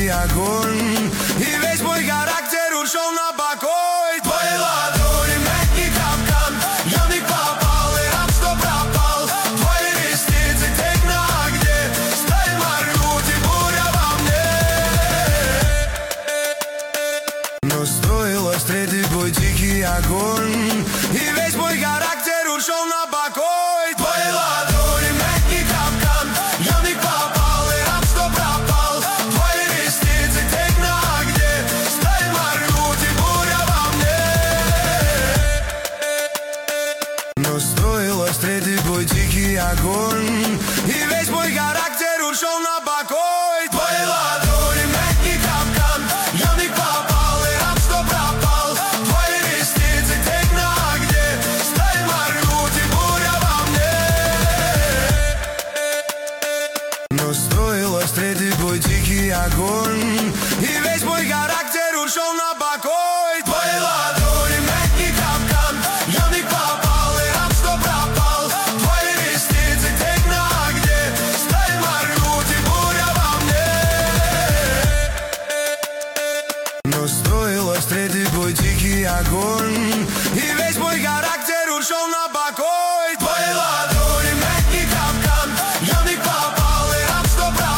огонь, и весь мой характер ушел на покой. Твои ладони, мягкий капкан, я в них попал и рад, что пропал. Твои ресницы, тень на огне, стоит моргнуть и буря во мне. Но стоило встретить твой тихий огонь, и весь мой характер ушел на покой. Твои ладони, мягкий капкан, я в них попал и рад, что пропал. Твои ресницы, тень на огне, стоит моргнуть и буря во мне. Но стоило встретить твой тихий огонь, и весь мой характер ушел на покой. Твои ладони, мягкий капкан, я в них попал и рад, что пропал. Твои ресницы, тень на огне, стоит моргнуть и буря во мне. Но стоило встретить твой тихий огонь, и весь мой характер ушел на покой.